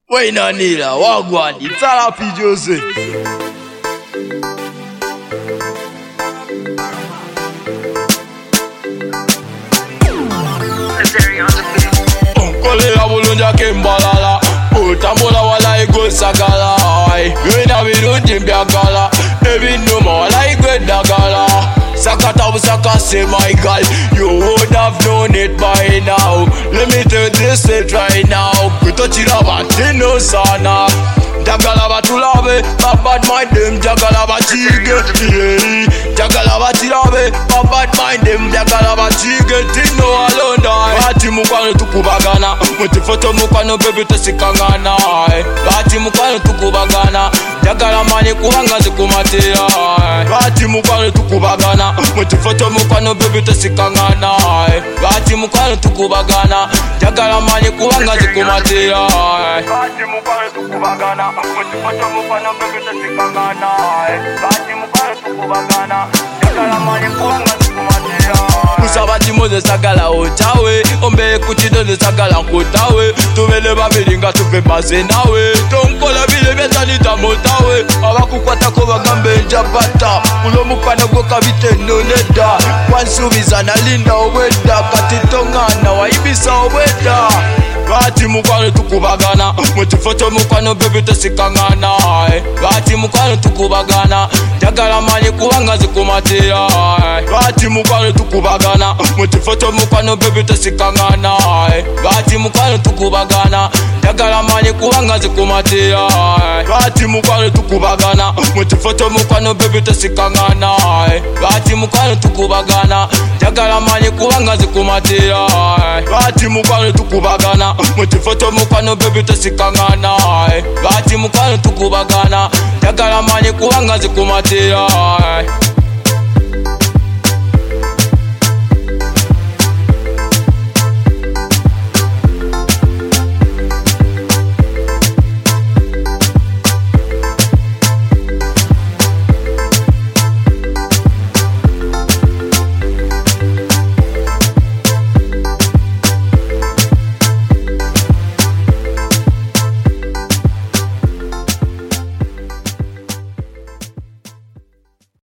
Wainanila, wagwan, it's all happy Jose. Kole la bulunja kimbalala, utambola wala igosagala. Wena birundi mbyagala, ebinuma wala igwedagala. Sakata busakase my girl, you would have known it by now. Let me tell this it right now. Kutochira batino sana. Jagala batulabe, bad mind them. Jagala bachige, jagala bachirabe, bad mind them. Jagala bachige, tino alonda. Bati mukwano tukubagana, mutifoto mukwano baby tosikangana. Bati mukwano tukubagana, jagala mani kuhanga zikumatira. Bati mukwano tukubagana, mutifoto mukwano baby tosikangana. Bati mukwano tukubagana, jagala mani kuhanga zikumatira. Bati mukwano tukubagana, mutifoto mukwano baby tosikangana. Bati mukwano tukubagana, jagala mani kuhanga zikumatira. Kusabati moze sagala otawe, ombe kuchidoze sagala nkotawe. Tuvele babiringa tuve base nawe, tonkola bile betalita motawe. Abakukwata ko bagambe njabata, ulo mukwana go kabite noneda. Kwansubiza na linda obweda, katitongana waibisa obweda. Bati mukwano tukubagana, mutifoto mukwano baby tosikangana. Bati mukwano tukubagana, jagala mani kuhanga zikumatira. Bati mukwano tukubagana, mutifoto mukwano baby tosikangana. Bati mukwano tukubagana, jagala mani kuhanga zikumatira. Bati mukwano tukubagana, mutifoto mukwano baby tosikangana. Bati mukwano tukubagana, jagala mani kuhanga zikumatira. Bati mukwano tukubagana, mutifoto mukwano baby tosikangana. Bati mukwano tukubagana, jagala mani kuhanga zikumatira.